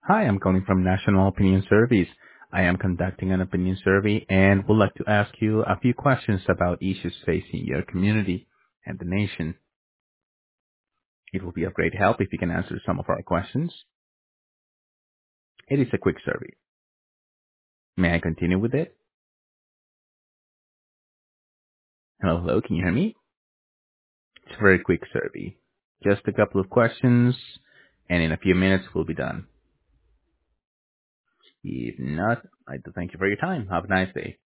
Hi, I'm calling from National Opinion Surveys. I am conducting an opinion survey and would like to ask you a few questions about issues facing your community and the nation. It will be of great help if you can answer some of our questions. It is a quick survey. May I continue with it? Hello, hello, can you hear me? It's a very quick survey. Just a couple of questions, and in a few minutes we'll be done. If not, I'd like to thank you for your time. Have a nice day.